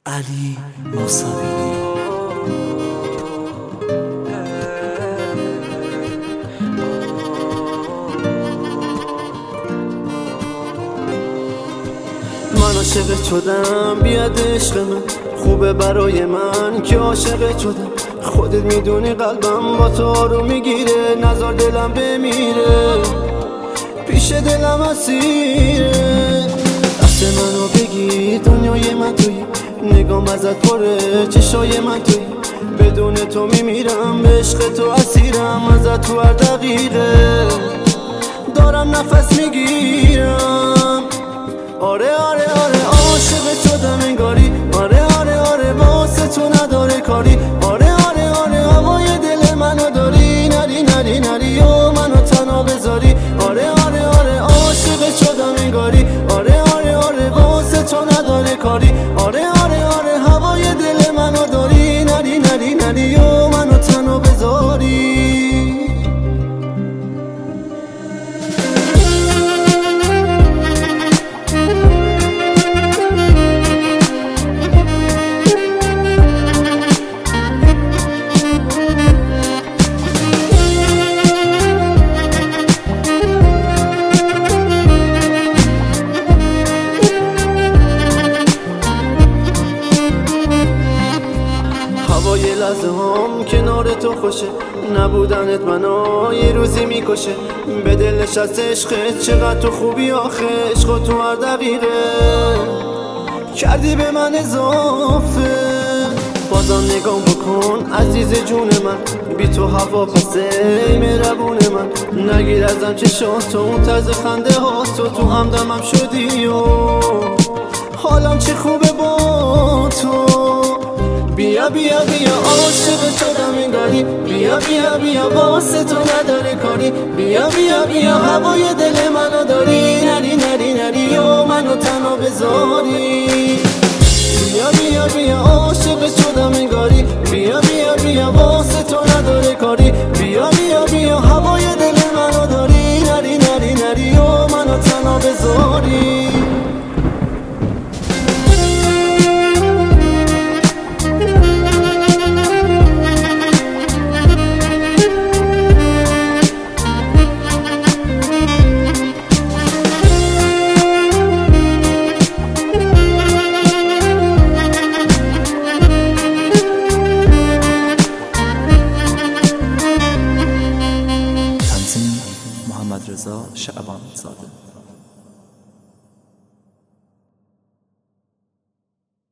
علی موسوی. من عاشق شدم، بیاد عشق من خوبه برای من که عاشق شدم. خودت میدونی قلبم با تو آروم میگیره، نذار دلم بمیره، پیش دلم اسیره. دست منو بگی، دنیای من تویی، نگام ازت پره، چشای من تویی. بدون تو میمیرم، به عشق تو اسیرم، ازت تو هر دقیقه دارم نفس میگیرم. آره آره آره عاشق شدم انگاری، آره آره آره واسه تو نداره کاری. آره آره آره هوای دل منو داری، نری نری نری و منو تنها بذاری. آره آره آره عاشق شدم انگاری، آره آره آره واسه تو نداره کاری. آره آره آره هوای دل منو داری، نری نری نری و منو تنها بذاری. هوای لحظه هم کنار تو خوشه، نبودنت منو یه روزی میکشه. به دل نشست عشقت، چقدر تو خوبی آخه، عشق تو هر دقیقه کردی به من اضافه. بازم نگام بکن عزیز جون من، بی تو هوا پسه مهربون من. نگیر ازم چشاتو، اون طرز خنده ها تو همدمم شدی و حالم چه خوبه با تو. بیا بیا بیا عاشق شدم انگاری، بیا بیا بیا واسه تو نداره کاری. بیا بیا بیا هوای دل منو داری، نری نری نری و منو تنها بذاری.